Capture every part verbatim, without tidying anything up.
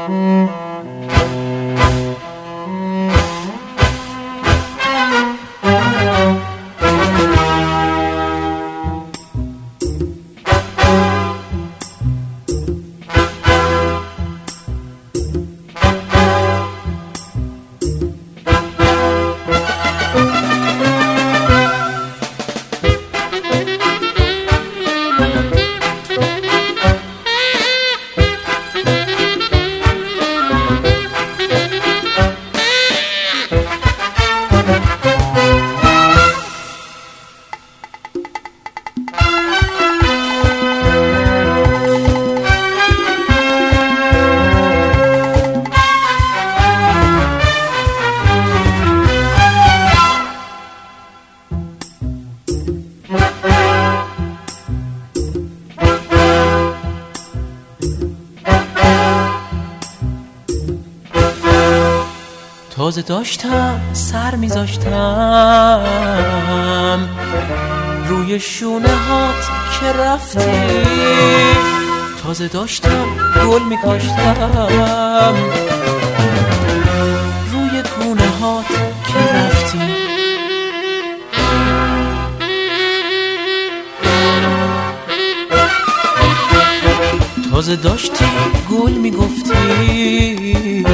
تازه داشتم سر میذاشتم روی شونه هات که رفتی، تازه داشتم گل میکاشتم روی گونه هات که رفتی. تازه داشتی گل میگفتی،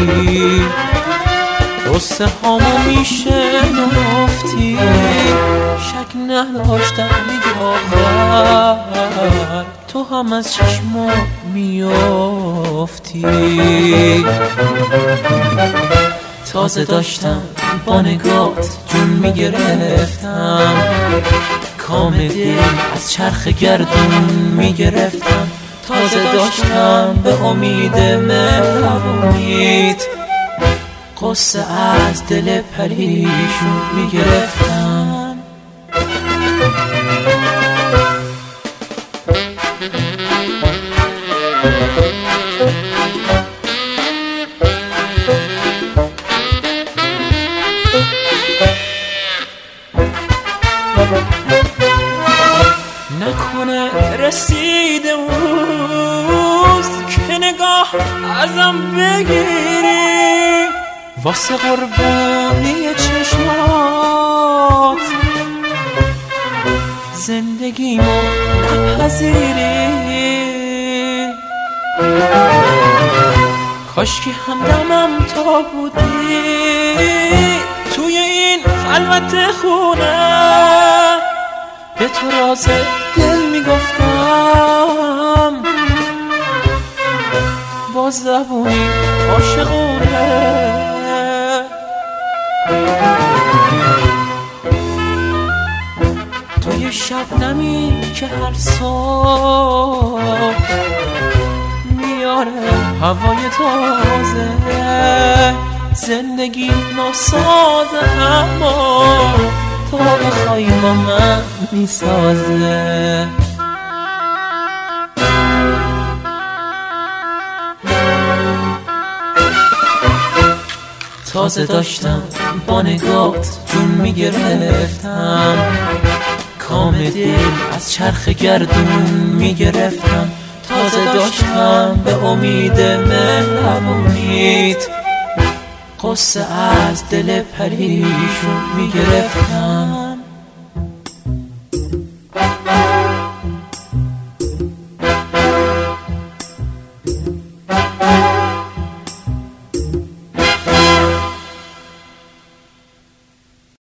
قصه هامو میشنفتی، شک نداشتم میگی آخر تو هم از چشما میافتی. تازه داشتم با نگات جون میگرفتم، کام دل از چرخ گردون میگرفتم. تازه داشتم به امید مهربونیت قصه از دل پریشون میگرفتم. نکنه رسیده روز که نگاه ازم بگیری، واسه قربانی چشمات زندگیمو نپذیری. کاشکی همدمم تا بودی توی این خلوت خونه، به تو راز دل میگفتم با زبونی عاشقونه. توی شبنمی که هر صبح میاره هوای تازه، زندگی ناسازه اما تو بخوای با من میسازه. تازه داشتم با نگات جون میگرفتم، کام دل از چرخ گردون میگرفتم. تازه داشتم به امید مهربونیت قصه از دل پریشون میگرفتم.